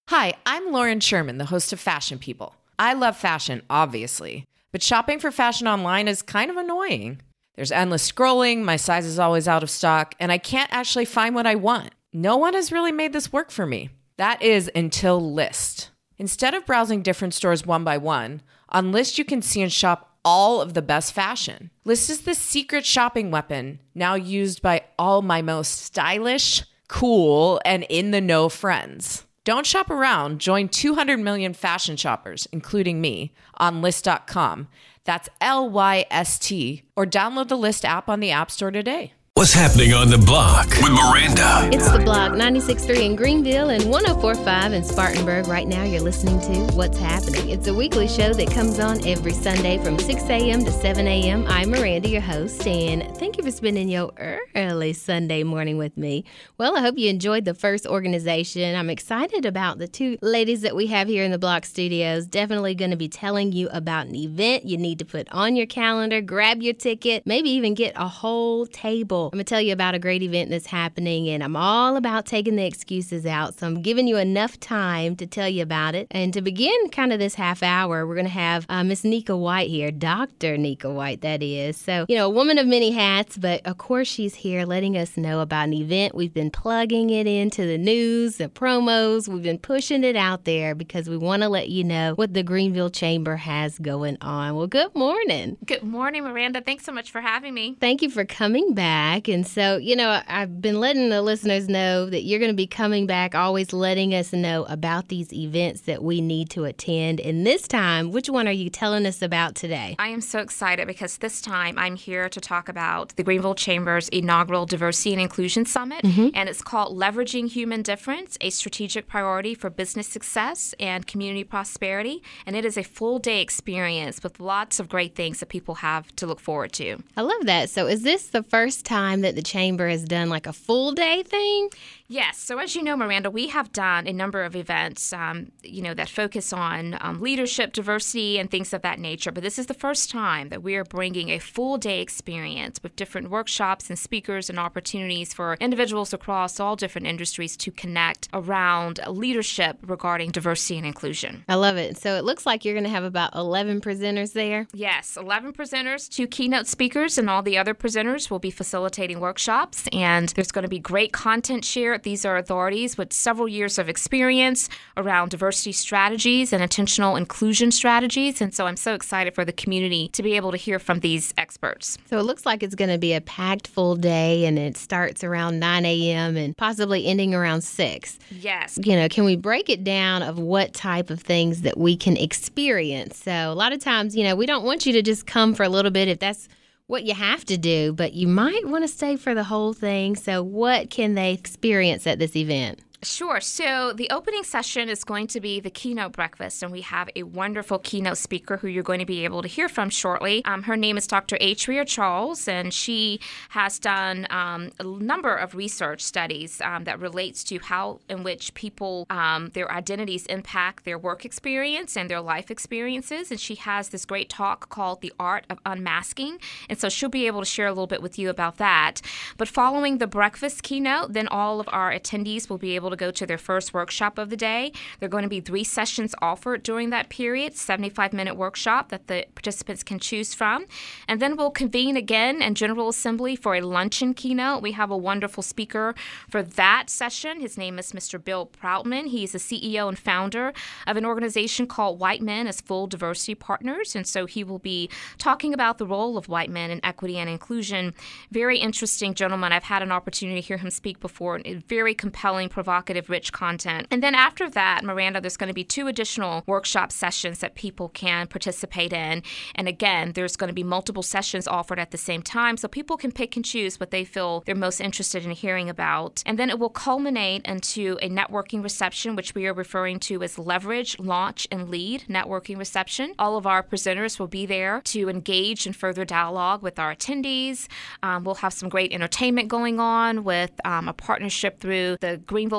Hi, I'm Lauren Sherman, the host of Fashion People. I love fashion, obviously, but shopping for fashion online is kind of annoying. There's endless scrolling, my size is always out of stock, and I can't actually find what I want. No one has really made this work for me. That is until Lyst. Instead of browsing different stores one by one, on Lyst you can see and shop all of the best fashion. Lyst is the secret shopping weapon, now used by all my most stylish, cool, and in-the-know friends. Don't shop around. Join 200 million fashion shoppers, including me, on Lyst.com. That's Lyst, or download the Lyst app on the App Store today. What's happening on the block with Miranda? It's The Block, 96.3 in Greenville and 104.5 in Spartanburg. Right now you're listening to What's Happening. It's a weekly show that comes on every Sunday from 6 a.m. to 7 a.m. I'm Miranda, your host, and thank you for spending your early Sunday morning with me. Well, I hope you enjoyed the first organization. I'm excited about the two ladies that we have here in the Block Studios. Definitely going to be telling you about an event you need to put on your calendar, grab your ticket, maybe even get a whole table. I'm going to tell you about a great event that's happening, and I'm all about taking the excuses out, so I'm giving you enough time to tell you about it. And to begin kind of this half hour, we're going to have Miss Nika White here, Dr. Nika White, that is. So, a woman of many hats, but of course she's here letting us know about an event. We've been plugging it into the news, the promos. We've been pushing it out there because we want to let you know what the Greenville Chamber has going on. Well, good morning. Good morning, Miranda. Thanks so much for having me. Thank you for coming back. And so, I've been letting the listeners know that you're going to be coming back, always letting us know about these events that we need to attend. And this time, which one are you telling us about today? I am so excited because this time I'm here to talk about the Greenville Chamber's inaugural Diversity and Inclusion Summit. And it's called Leveraging Human Difference, a Strategic Priority for Business Success and Community Prosperity. And it is a full-day experience with lots of great things that people have to look forward to. I love that. So is this the first time that the Chamber has done like a full day thing? Yes. So as you know, Miranda, we have done a number of events, that focus on leadership, diversity, and things of that nature. But this is the first time that we are bringing a full day experience with different workshops and speakers and opportunities for individuals across all different industries to connect around leadership regarding diversity and inclusion. I love it. So it looks like you're going to have about 11 presenters there. Yes, 11 presenters, 2 keynote speakers, and all the other presenters will be facilitating workshops. And there's going to be great content shared. These are authorities with several years of experience around diversity strategies and intentional inclusion strategies. And so I'm so excited for the community to be able to hear from these experts. So it looks like it's going to be a packed full day, and it starts around 9 a.m. and possibly ending around 6. Yes. Can we break it down of what type of things that we can experience? So a lot of times, we don't want you to just come for a little bit if that's what you have to do, but you might want to stay for the whole thing. So what can they experience at this event? Sure. So the opening session is going to be the keynote breakfast, and we have a wonderful keynote speaker who you're going to be able to hear from shortly. Her name is Dr. Atria Charles, and she has done a number of research studies that relates to how in which people, their identities impact their work experience and their life experiences. And she has this great talk called The Art of Unmasking. And so she'll be able to share a little bit with you about that. But following the breakfast keynote, then all of our attendees will be able to go to their first workshop of the day. There are going to be 3 sessions offered during that period, 75-minute workshop that the participants can choose from. And then we'll convene again in General Assembly for a luncheon keynote. We have a wonderful speaker for that session. His name is Mr. Bill Proutman. He's the CEO and founder of an organization called White Men as Full Diversity Partners. And so he will be talking about the role of white men in equity and inclusion. Very interesting gentleman. I've had an opportunity to hear him speak before. Very compelling, provocative, rich content. And then after that, Miranda, there's going to be 2 additional workshop sessions that people can participate in. And again, there's going to be multiple sessions offered at the same time, so people can pick and choose what they feel they're most interested in hearing about. And then it will culminate into a networking reception, which we are referring to as Leverage, Launch, and Lead networking reception. All of our presenters will be there to engage in further dialogue with our attendees. We'll have some great entertainment going on with a partnership through the Greenville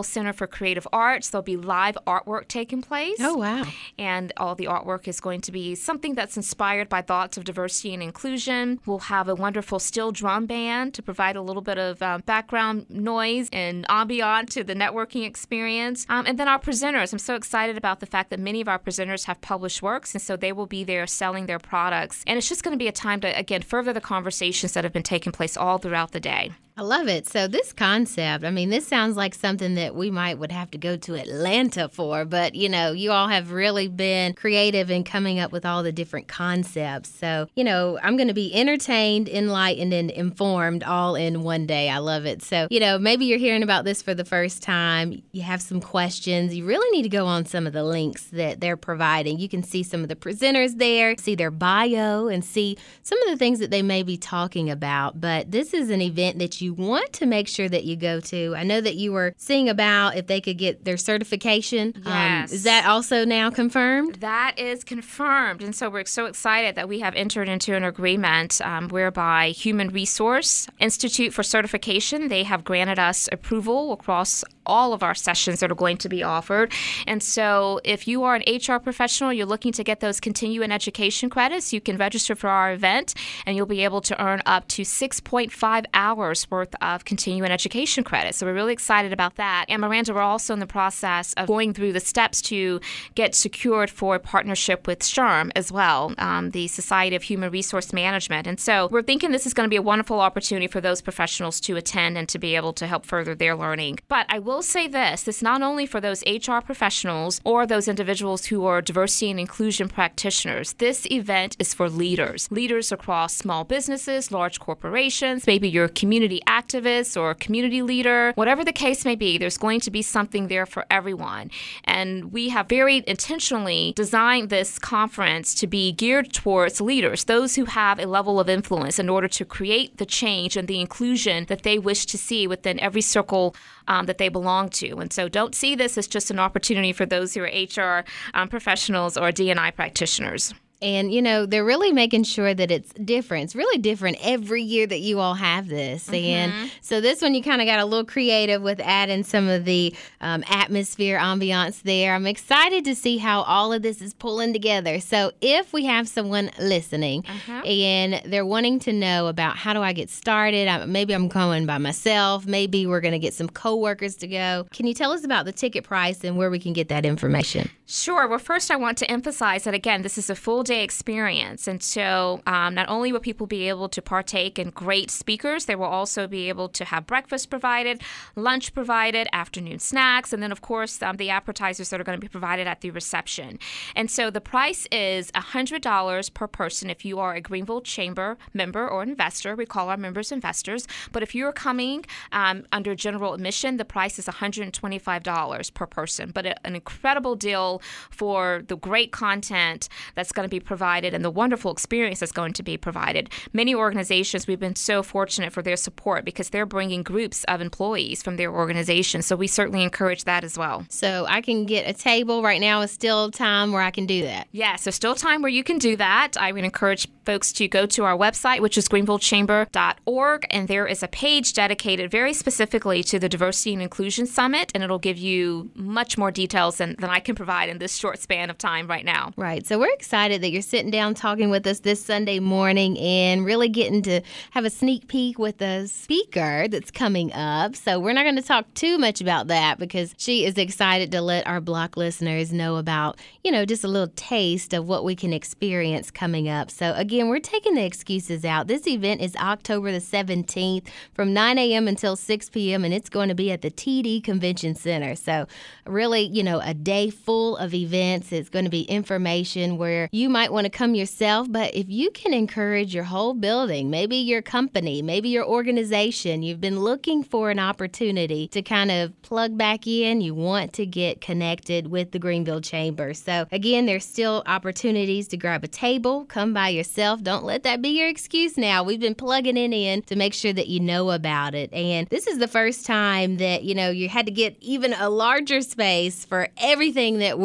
Center for Creative Arts. There'll be live artwork taking place. Oh, wow. And all the artwork is going to be something that's inspired by thoughts of diversity and inclusion. We'll have a wonderful steel drum band to provide a little bit of background noise and ambient to the networking experience. And then our presenters. I'm so excited about the fact that many of our presenters have published works, and so they will be there selling their products. And it's just going to be a time to, again, further the conversations that have been taking place all throughout the day. I love it. So this concept, I mean, this sounds like something that we would have to go to Atlanta for, but, you all have really been creative in coming up with all the different concepts. So, I'm going to be entertained, enlightened, and informed all in one day. I love it. So, maybe you're hearing about this for the first time. You have some questions. You really need to go on some of the links that they're providing. You can see some of the presenters there, see their bio, and see some of the things that they may be talking about. But this is an event that you want to make sure that you go to. I know that you were seeing about if they could get their certification. Yes. Is that also now confirmed? That is confirmed. And so we're so excited that we have entered into an agreement whereby Human Resource Institute for Certification, they have granted us approval across all of our sessions that are going to be offered. And so if you are an HR professional, you're looking to get those continuing education credits, you can register for our event and you'll be able to earn up to 6.5 hours worth of continuing education credits. So we're really excited about that. And Miranda, we're also in the process of going through the steps to get secured for a partnership with SHRM as well, the Society of Human Resource Management. And so we're thinking this is going to be a wonderful opportunity for those professionals to attend and to be able to help further their learning. But I will say this is not only for those HR professionals or those individuals who are diversity and inclusion practitioners. This event is for leaders across small businesses, large corporations, maybe you're a community activist or a community leader, whatever the case may be, there's going to be something there for everyone. And we have very intentionally designed this conference to be geared towards leaders, those who have a level of influence in order to create the change and the inclusion that they wish to see within every circle that they belong to. And so don't see this as just an opportunity for those who are HR professionals or D&I practitioners. And, they're really making sure that it's different. It's really different every year that you all have this. Mm-hmm. And so this one, you kind of got a little creative with adding some of the atmosphere, ambiance there. I'm excited to see how all of this is pulling together. So if we have someone listening and they're wanting to know about how do I get started, maybe I'm going by myself, maybe we're going to get some coworkers to go. Can you tell us about the ticket price and where we can get that information? Sure. Well, first I want to emphasize that, again, this is a full-day experience. And so not only will people be able to partake in great speakers, they will also be able to have breakfast provided, lunch provided, afternoon snacks, and then, of course, the appetizers that are going to be provided at the reception. And so the price is $100 per person if you are a Greenville Chamber member or investor. We call our members investors. But if you're coming under general admission, the price is $125 per person. But an incredible deal for the great content that's going to be provided and the wonderful experience that's going to be provided. Many organizations, we've been so fortunate for their support because they're bringing groups of employees from their organization. So we certainly encourage that as well. So I can get a table right now. Is still time where I can do that? Yes, there's still time where you can do that. I would encourage folks to go to our website, which is greenvillechamber.org, and there is a page dedicated very specifically to the Diversity and Inclusion Summit, and it'll give you much more details than I can provide in this short span of time right now. Right. So we're excited that you're sitting down talking with us this Sunday morning and really getting to have a sneak peek with a speaker that's coming up. So we're not going to talk too much about that because she is excited to let our Block listeners know about, just a little taste of what we can experience coming up. So again, we're taking the excuses out. This event is October the 17th from 9 a.m. until 6 p.m. and it's going to be at the TD Convention Center. So really, a day full of events. It's going to be information where you might want to come yourself, but if you can encourage your whole building, maybe your company, maybe your organization, you've been looking for an opportunity to kind of plug back in, you want to get connected with the Greenville Chamber. So again, there's still opportunities to grab a table, come by yourself. Don't let that be your excuse now. We've been plugging it in to make sure that you know about it. And this is the first time that, you had to get even a larger space for everything that we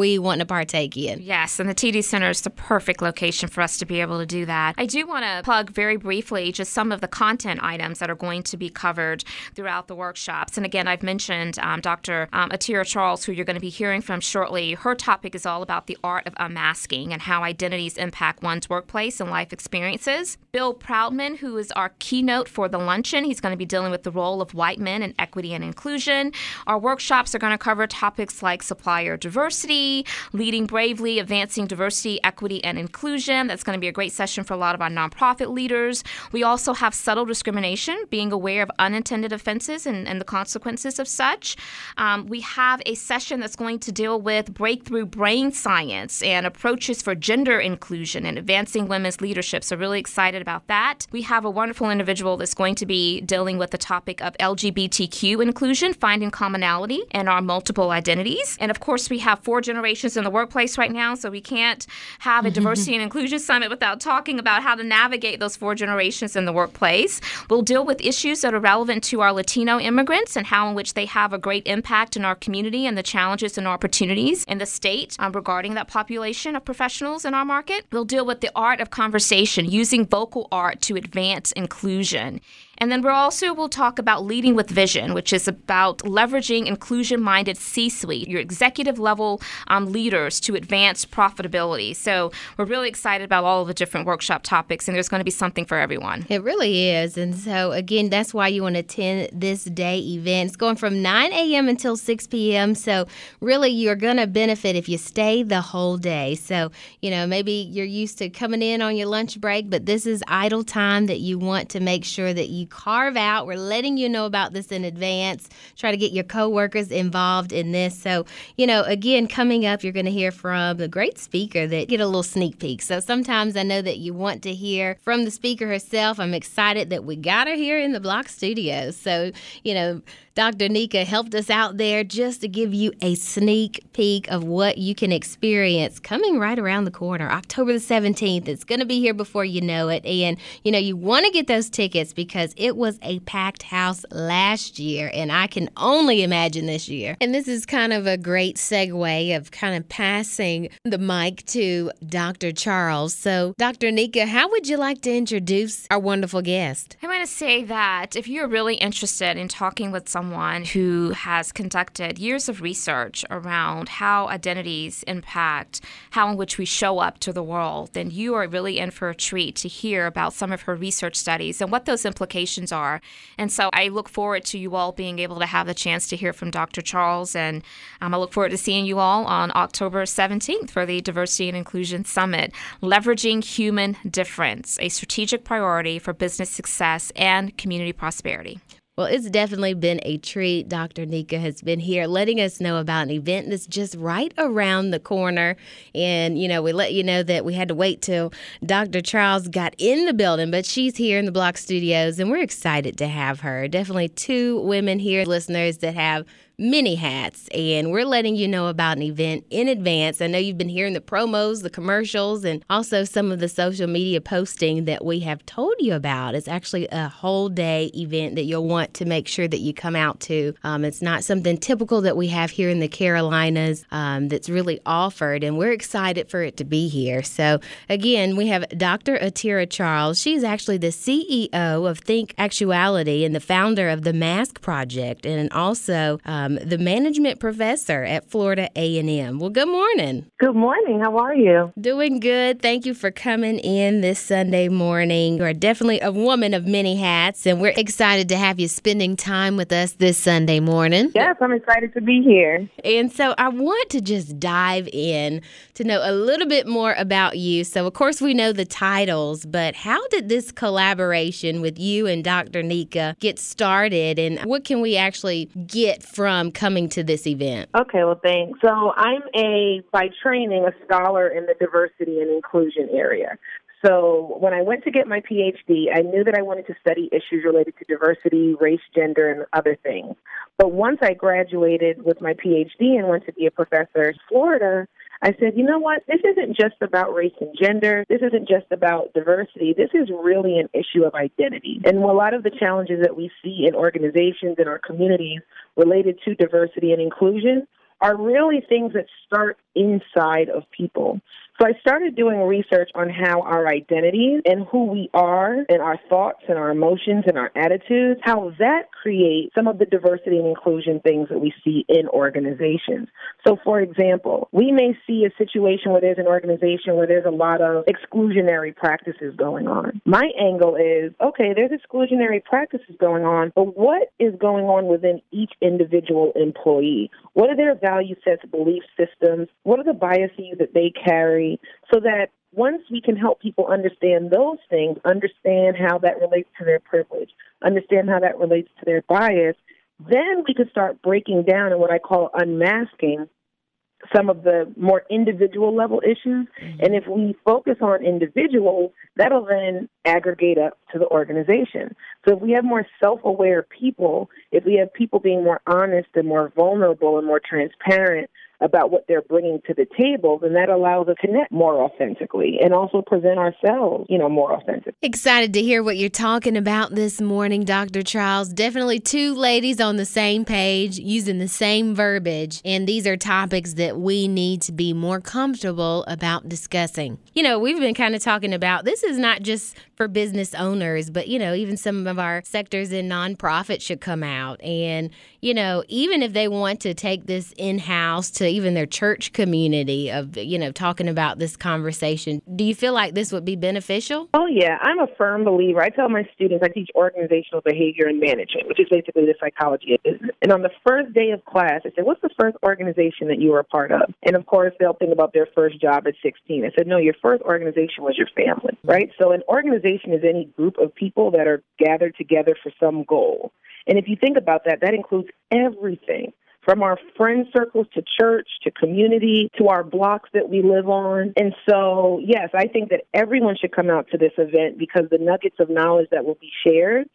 we want to partake in. Yes, and the TD Center is the perfect location for us to be able to do that. I do want to plug very briefly just some of the content items that are going to be covered throughout the workshops. And again, I've mentioned Dr. Atira Charles, who you're going to be hearing from shortly. Her topic is all about the art of unmasking and how identities impact one's workplace and life experiences. Bill Proudman, who is our keynote for the luncheon, he's going to be dealing with the role of white men in equity and inclusion. Our workshops are going to cover topics like supplier diversity, leading bravely, advancing diversity, equity, and inclusion. That's going to be a great session for a lot of our nonprofit leaders. We also have subtle discrimination, being aware of unintended offenses and the consequences of such. We have a session that's going to deal with breakthrough brain science and approaches for gender inclusion and advancing women's leadership. So really excited about that. We have a wonderful individual that's going to be dealing with the topic of LGBTQ inclusion, finding commonality in our multiple identities. And of course, we have 4 generations in the workplace right now, so we can't have a diversity and inclusion summit without talking about how to navigate those 4 generations in the workplace. We'll deal with issues that are relevant to our Latino immigrants and how in which they have a great impact in our community and the challenges and opportunities in the state regarding that population of professionals in our market. We'll deal with the art of conversation, using vocal art to advance inclusion. And then we'll talk about leading with vision, which is about leveraging inclusion-minded C-suite, your executive level leaders to advance profitability. So we're really excited about all of the different workshop topics, and there's going to be something for everyone. It really is. And so, again, that's why you want to attend this day event. It's going from 9 a.m. until 6 p.m. So really, you're going to benefit if you stay the whole day. So, maybe you're used to coming in on your lunch break, but this is idle time that you want to make sure that you carve out. We're letting you know about this in advance. Try to get your coworkers involved in this. So, again, coming up, you're going to hear from the great speaker that get a little sneak peek. So sometimes I know that you want to hear from the speaker herself. I'm excited that we got her here in the Block Studios. So, Dr. Nika helped us out there just to give you a sneak peek of what you can experience coming right around the corner, October the 17th. It's going to be here before you know it. And, you want to get those tickets because it was a packed house last year, and I can only imagine this year. And this is kind of a great segue of kind of passing the mic to Dr. Charles. So, Dr. Nika, how would you like to introduce our wonderful guest? I want to say that if you're really interested in talking with someone who has conducted years of research around how identities impact how in which we show up to the world, then you are really in for a treat to hear about some of her research studies and what those implications are. And so I look forward to you all being able to have the chance to hear from Dr. Charles, and I look forward to seeing you all on October 17th for the Diversity and Inclusion Summit, Leveraging Human Difference, a strategic priority for business success and community prosperity. Well, it's definitely been a treat. Dr. Nika has been here letting us know about an event that's just right around the corner. And, we let you know that we had to wait till Dr. Charles got in the building, but she's here in the Block Studios, and we're excited to have her. Definitely 2 women here, listeners, that have many hats, and we're letting you know about an event in advance. I know you've been hearing the promos, the commercials, and also some of the social media posting that we have told you about. It's actually a whole day event that you'll want to make sure that you come out to. It's not something typical that we have here in the Carolinas that's really offered, and we're excited for it to be here. So again, we have Dr. Atira Charles. She's actually the CEO of Think Actuality and the founder of the Mask Project, and also the management professor at Florida A&M. Well, good morning. Good morning. How are you? Doing good. Thank you for coming in this Sunday morning. You are definitely a woman of many hats, and we're excited to have you spending time with us this Sunday morning. Yes, I'm excited to be here. And so I want to just dive in to know a little bit more about you. So, of course, we know the titles, but how did this collaboration with you and Dr. Nika get started, and what can we actually get from coming to this event? Okay, well, thanks. So I'm by training, a scholar in the diversity and inclusion area. So when I went to get my PhD, I knew that I wanted to study issues related to diversity, race, gender, and other things. But once I graduated with my PhD and went to be a professor in Florida, I said, you know what, this isn't just about race and gender. This isn't just about diversity. This is really an issue of identity. And a lot of the challenges that we see in organizations and our communities related to diversity and inclusion are really things that start inside of people. So I started doing research on how our identities and who we are and our thoughts and our emotions and our attitudes, how that creates some of the diversity and inclusion things that we see in organizations. So, for example, we may see a situation where there's an organization where there's a lot of exclusionary practices going on. My angle is, okay, there's exclusionary practices going on, but what is going on within each individual employee? What are their value sets, belief systems? What are the biases that they carry? So that once we can help people understand those things, understand how that relates to their privilege, understand how that relates to their bias, then we can start breaking down and what I call unmasking some of the more individual level issues. And if we focus on individuals, that'll then aggregate up to the organization. So if we have more self-aware people, if we have people being more honest and more vulnerable and more transparent about what they're bringing to the table, then that allows us to connect more authentically and also present ourselves, more authentically. Excited to hear what you're talking about this morning, Dr. Charles. Definitely two ladies on the same page, using the same verbiage. And these are topics that we need to be more comfortable about discussing. We've been kind of talking about this is not just for business owners, but, even some of our sectors in nonprofit should come out. And, even if they want to take this in-house to even their church community of, talking about this conversation, do you feel like this would be beneficial? Oh, yeah. I'm a firm believer. I tell my students I teach organizational behavior and management, which is basically the psychology of business. And on the first day of class, I said, what's the first organization that you were a part of? And, of course, they'll think about their first job at 16. I said, no, your first organization was your family, right? So an organization is any group of people that are gathered together for some goal. And if you think about that, that includes everything from our friend circles to church to community to our blocks that we live on. And so, yes, I think that everyone should come out to this event because the nuggets of knowledge that will be shared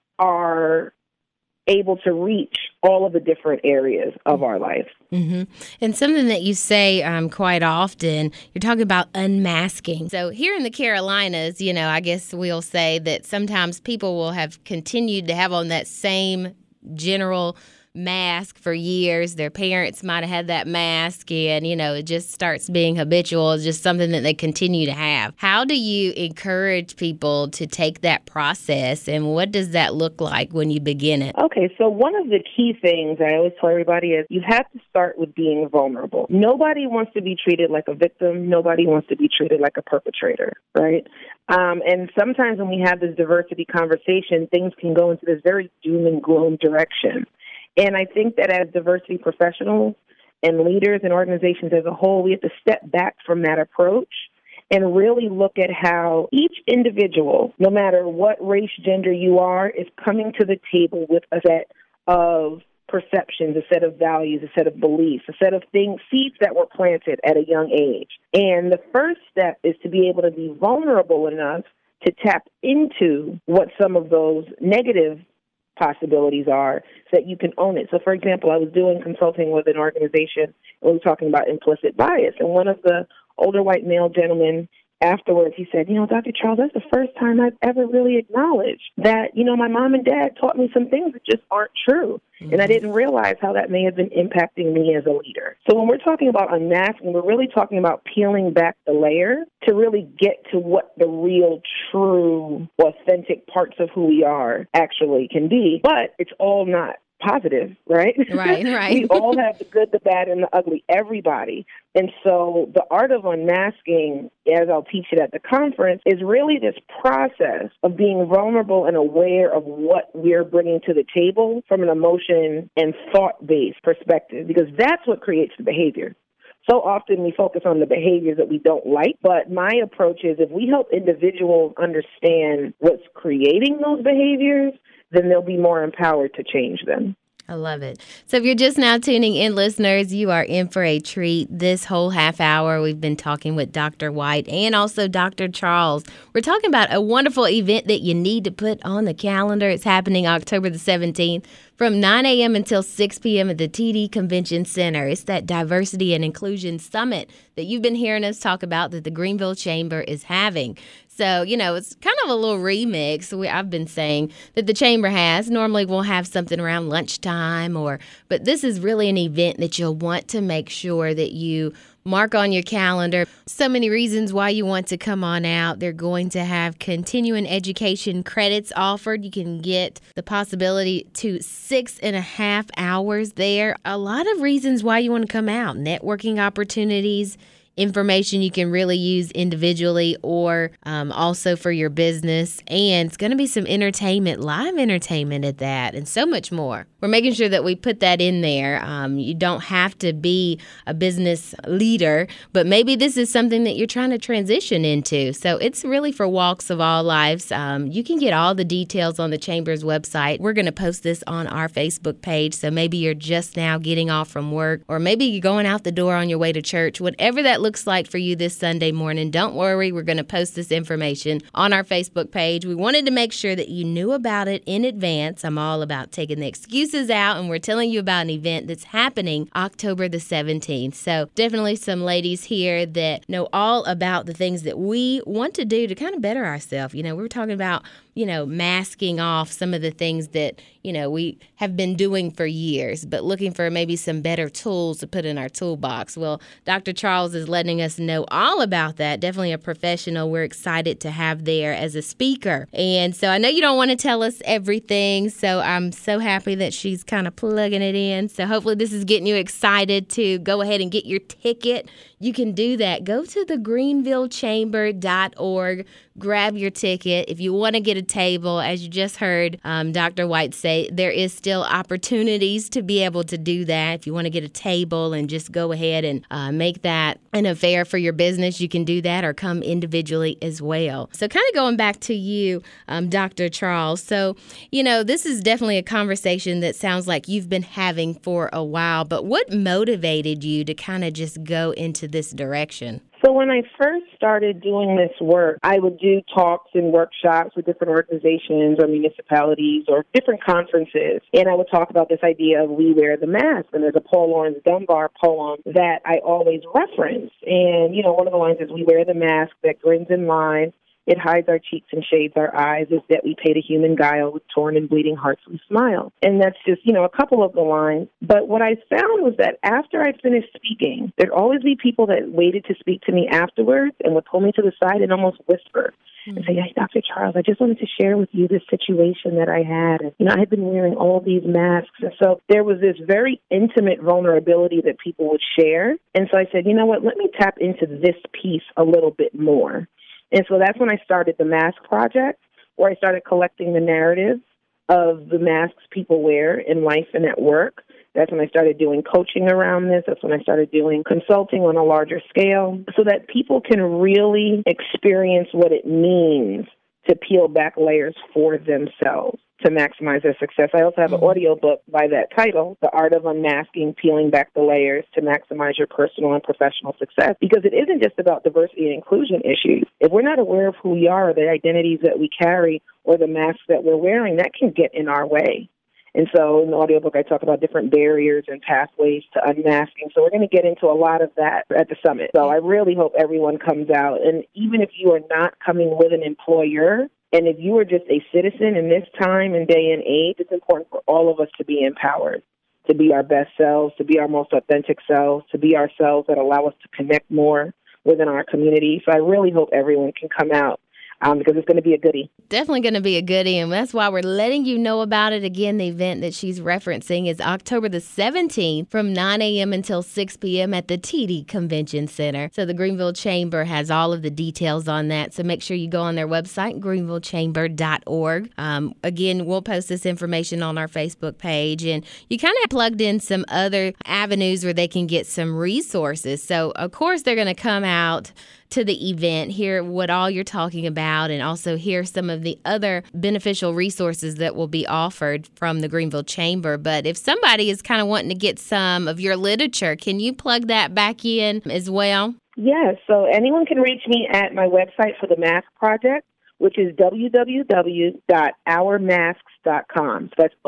are able to reach all of the different areas of our life. Mm-hmm. And something that you say quite often, you're talking about unmasking. So here in the Carolinas, I guess we'll say that sometimes people will have continued to have on that same general mask for years. Their parents might have had that mask and, it just starts being habitual. It's just something that they continue to have. How do you encourage people to take that process and what does that look like when you begin it? Okay, so one of the key things I always tell everybody is you have to start with being vulnerable. Nobody wants to be treated like a victim. Nobody wants to be treated like a perpetrator, right? And sometimes when we have this diversity conversation, things can go into this very doom and gloom direction. And I think that as diversity professionals and leaders and organizations as a whole, we have to step back from that approach and really look at how each individual, no matter what race, gender you are, is coming to the table with a set of perceptions, a set of values, a set of beliefs, a set of things, seeds that were planted at a young age. And the first step is to be able to be vulnerable enough to tap into what some of those negative possibilities are so that you can own it. So, for example, I was doing consulting with an organization and we were talking about implicit bias. And one of the older white male gentlemen afterwards, he said, Dr. Charles, that's the first time I've ever really acknowledged that, my mom and dad taught me some things that just aren't true. Mm-hmm. And I didn't realize how that may have been impacting me as a leader. So when we're talking about unmasking, we're really talking about peeling back the layer to really get to what the real, true, authentic parts of who we are actually can be. But it's all not positive, right? Right. We all have the good, the bad, and the ugly, everybody. And so the art of unmasking, as I'll teach it at the conference, is really this process of being vulnerable and aware of what we're bringing to the table from an emotion and thought-based perspective, because that's what creates the behavior. So often we focus on the behaviors that we don't like, but my approach is if we help individuals understand what's creating those behaviors, then they'll be more empowered to change them. I love it. So if you're just now tuning in, listeners, you are in for a treat. This whole half hour, we've been talking with Dr. White and also Dr. Charles. We're talking about a wonderful event that you need to put on the calendar. It's happening October the 17th from 9 a.m. until 6 p.m. at the TD Convention Center. It's that Diversity and Inclusion Summit that you've been hearing us talk about that the Greenville Chamber is having. So, it's kind of a little remix. I've been saying that the Chamber has. Normally we'll have something around lunchtime, but this is really an event that you'll want to make sure that you mark on your calendar. So many reasons why you want to come on out. They're going to have continuing education credits offered. You can get the possibility to 6.5 hours there. A lot of reasons why you want to come out. Networking opportunities, information you can really use individually or also for your business. And it's going to be some entertainment, live entertainment at that, and so much more. We're making sure that we put that in there. You don't have to be a business leader, but maybe this is something that you're trying to transition into. So it's really for walks of all lives. You can get all the details on the Chamber's website. We're going to post this on our Facebook page. So maybe you're just now getting off from work, or maybe you're going out the door on your way to church. Whatever that looks like for you this Sunday morning, don't worry. We're going to post this information on our Facebook page. We wanted to make sure that you knew about it in advance. I'm all about taking the excuses out, and we're telling you about an event that's happening October the 17th. So definitely some ladies here that know all about the things that we want to do to kind of better ourselves. We were talking about masking off some of the things that, we have been doing for years, but looking for maybe some better tools to put in our toolbox. Well, Dr. Charles is letting us know all about that. Definitely a professional we're excited to have there as a speaker. And so I know you don't want to tell us everything, so I'm so happy that she's kind of plugging it in. So hopefully this is getting you excited to go ahead and get your ticket. You can do that. Go to the greenvillechamber.org. Grab your ticket. If you want to get a table, as you just heard Dr. White say, there is still opportunities to be able to do that. If you want to get a table and just go ahead and make that an affair for your business, you can do that, or come individually as well. So kind of going back to you, Dr. Charles. So, this is definitely a conversation that sounds like you've been having for a while, but what motivated you to kind of just go into this direction? So when I first started doing this work, I would do talks and workshops with different organizations or municipalities or different conferences, and I would talk about this idea of we wear the mask. And there's a Paul Laurence Dunbar poem that I always reference. And, one of the lines is, we wear the mask that grins and lies. It hides our cheeks and shades our eyes, is that we pay to human guile with torn and bleeding hearts we smile. And that's just, a couple of the lines. But what I found was that after I finished speaking, there'd always be people that waited to speak to me afterwards and would pull me to the side and almost whisper and say, "Hey, Dr. Charles, I just wanted to share with you this situation that I had. And, I had been wearing all these masks." And so there was this very intimate vulnerability that people would share. And so I said, you know what, let me tap into this piece a little bit more. And so that's when I started the Mask Project, where I started collecting the narratives of the masks people wear in life and at work. That's when I started doing coaching around this. That's when I started doing consulting on a larger scale, so that people can really experience what it means to peel back layers for themselves to maximize their success. I also have an audiobook by that title, The Art of Unmasking, Peeling Back the Layers to Maximize Your Personal and Professional Success, because it isn't just about diversity and inclusion issues. If we're not aware of who we are, the identities that we carry, or the masks that we're wearing, that can get in our way. And so in the audiobook, I talk about different barriers and pathways to unmasking. So we're going to get into a lot of that at the summit. So I really hope everyone comes out. And even if you are not coming with an employer, and if you are just a citizen in this time and day and age, it's important for all of us to be empowered, to be our best selves, to be our most authentic selves, to be ourselves that allow us to connect more within our community. So I really hope everyone can come out. Because it's going to be a goodie. Definitely going to be a goodie, and that's why we're letting you know about it. Again, the event that she's referencing is October the 17th from 9 a.m. until 6 p.m. at the TD Convention Center. So the Greenville Chamber has all of the details on that, so make sure you go on their website, greenvillechamber.org. Again, we'll post this information on our Facebook page, and you kind of plugged in some other avenues where they can get some resources. So, of course, they're going to come out to the event, hear what all you're talking about, and also hear some of the other beneficial resources that will be offered from the Greenville Chamber. But if somebody is kind of wanting to get some of your literature, can you plug that back in as well? Yes, so anyone can reach me at my website for the Mask Project, which is www.ourmasks.com. So that's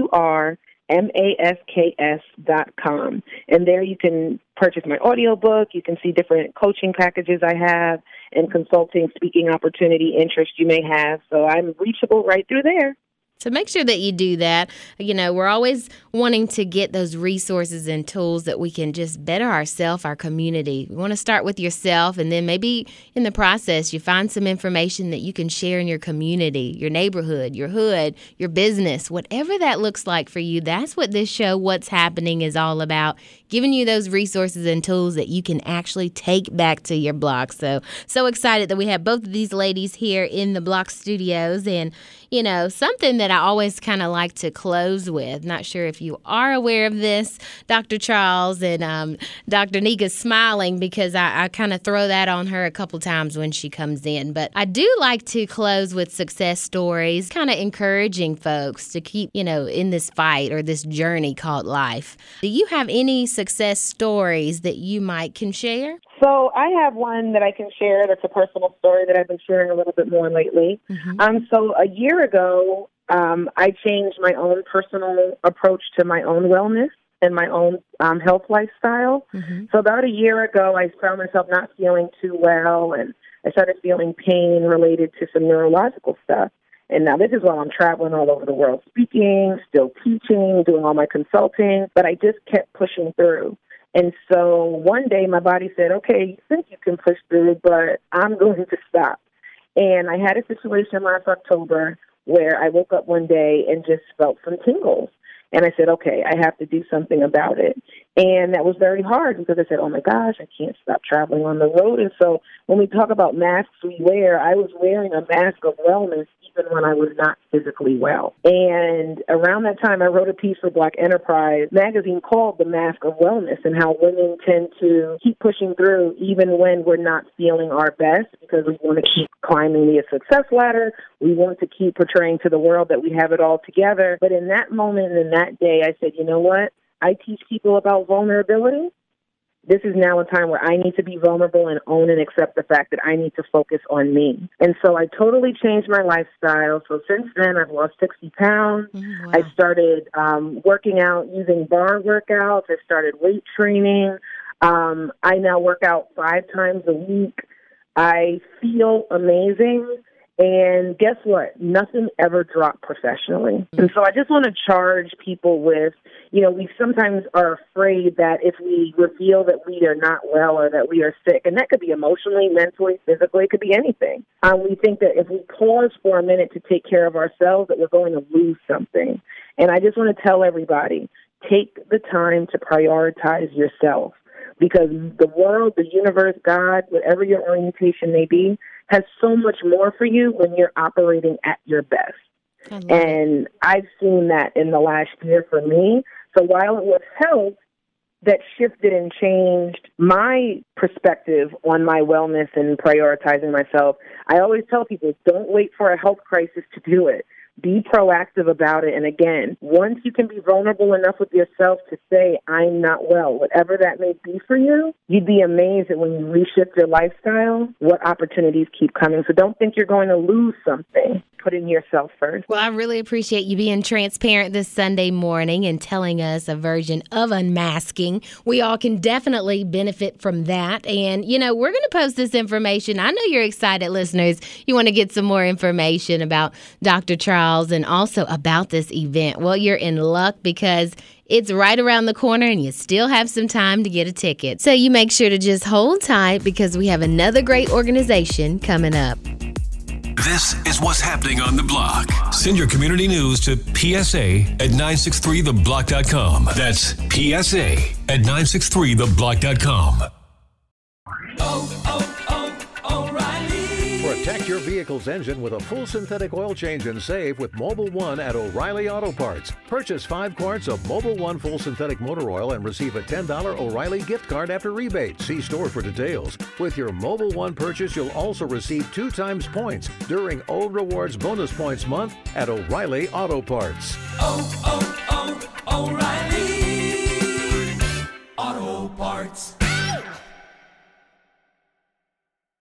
OURMASKS.com. And there you can purchase my audiobook. You can see different coaching packages I have and consulting, speaking opportunity, interest you may have. So I'm reachable right through there. So make sure that you do that. You know, we're always wanting to get those resources and tools that we can just better ourselves, our community. We want to start with yourself, and then maybe in the process you find some information that you can share in your community, your neighborhood, your hood, your business, whatever that looks like for you. That's what this show, What's Happening, is all about, giving you those resources and tools that you can actually take back to your block. So excited that we have both of these ladies here in the Block Studios. And, you know, something that I always kind of like to close with, not sure if you are aware of this, Dr. Charles, and Dr. Nika's smiling because I kind of throw that on her a couple times when she comes in. But I do like to close with success stories, kind of encouraging folks to keep, you know, in this fight or this journey called life. Do you have any success stories that you can share? So I have one that I can share that's a personal story that I've been sharing a little bit more lately. Mm-hmm. So a year ago, I changed my own personal approach to my own wellness and my own health lifestyle. Mm-hmm. So about a year ago, I found myself not feeling too well, and I started feeling pain related to some neurological stuff. And now this is while I'm traveling all over the world, speaking, still teaching, doing all my consulting, but I just kept pushing through. And so one day my body said, okay, you think you can push through, but I'm going to stop. And I had a situation last October where I woke up one day and just felt some tingles. And I said, okay, I have to do something about it. And that was very hard because I said, oh, my gosh, I can't stop traveling on the road. And so when we talk about masks we wear, I was wearing a mask of wellness even when I was not physically well. And around that time, I wrote a piece for Black Enterprise magazine called The Mask of Wellness, and how women tend to keep pushing through even when we're not feeling our best because we want to keep climbing the success ladder. We want to keep portraying to the world that we have it all together. But in that moment and in that day, I said, you know what? I teach people about vulnerability. This is now a time where I need to be vulnerable and own and accept the fact that I need to focus on me. And so I totally changed my lifestyle. So since then, I've lost 60 pounds. Wow. I started working out using bar workouts. I started weight training. I now work out 5 times a week. I feel amazing. And guess what? Nothing ever dropped professionally. And so I just want to charge people with, you know, we sometimes are afraid that if we reveal that we are not well or that we are sick, and that could be emotionally, mentally, physically, it could be anything. We think that if we pause for a minute to take care of ourselves, that we're going to lose something. And I just want to tell everybody, take the time to prioritize yourself. Because the world, the universe, God, whatever your orientation may be, has so much more for you when you're operating at your best. And I've seen that in the last year for me. So while it was health that shifted and changed my perspective on my wellness and prioritizing myself, I always tell people, don't wait for a health crisis to do it. Be proactive about it. And again, once you can be vulnerable enough with yourself to say, I'm not well, whatever that may be for you, you'd be amazed at when you reshift your lifestyle, what opportunities keep coming. So don't think you're going to lose something. Put in yourself first. Well, I really appreciate you being transparent this Sunday morning and telling us a version of unmasking. We all can definitely benefit from that. And, you know, we're going to post this information. I know you're excited, listeners. You want to get some more information about Dr. Charles and also about this event. Well, you're in luck because it's right around the corner and you still have some time to get a ticket. So you make sure to just hold tight because we have another great organization coming up. This is what's happening on the block. Send your community news to PSA at 963theblock.com. That's PSA at 963theblock.com. O'Reilly. Protect your vehicle's engine with a full synthetic oil change and save with Mobil 1 at O'Reilly Auto Parts. Purchase 5 quarts of Mobil 1 full synthetic motor oil and receive a $10 O'Reilly gift card after rebate. See store for details. With your Mobil 1 purchase, you'll also receive 2 times points during O Rewards Bonus Points Month at O'Reilly Auto Parts. O'Reilly.